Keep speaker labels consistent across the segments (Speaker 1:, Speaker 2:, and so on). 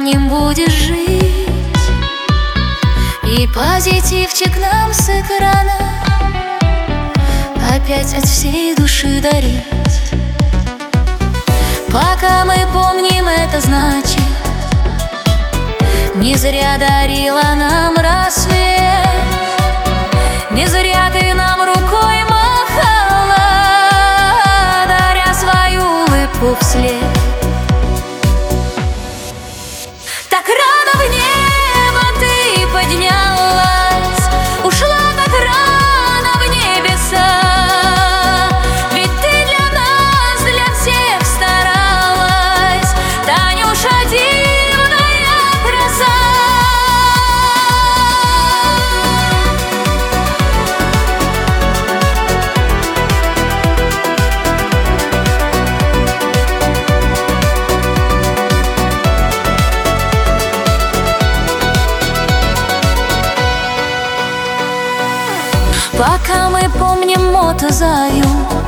Speaker 1: ним будешь жить, и позитивчик нам с экрана опять от всей души дарить. Пока мы помним, это значит, не зря дарила нам рассвет, не зря ты нам рукой махала, даря свою улыбку вслед. Так рано в небо ты поднялась, ушла так рано в небеса, ведь ты для нас, для всех старалась, Танюша, дивная краса. Пока мы помним мотозаю,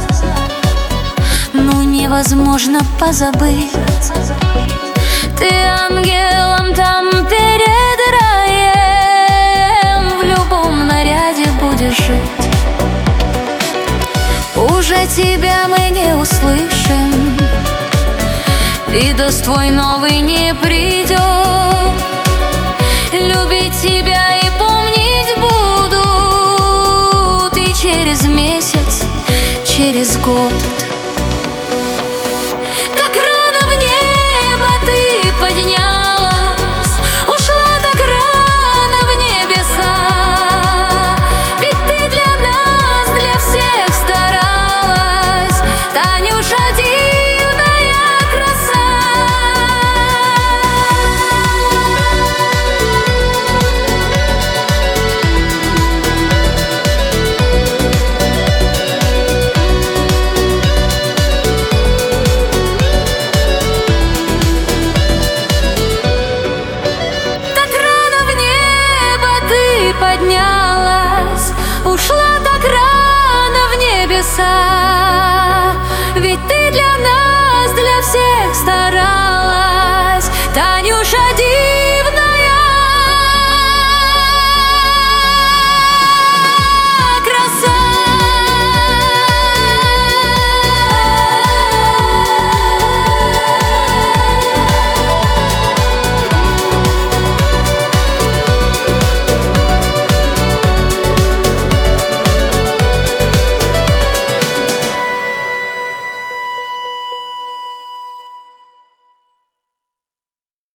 Speaker 1: ну невозможно позабыть. Ты ангелом там перед раем, в любом наряде будешь жить. Уже тебя мы не услышим, видос твой новый не придет. Любить тебя и помнить буду через месяц, через год. Так рано в небо ты поднялась, ушла так рано в небеса, ведь ты для нас, для всех старалась, Танюша, дивная краса. Поднялась, ушла так рано в небеса, ведь ты для нас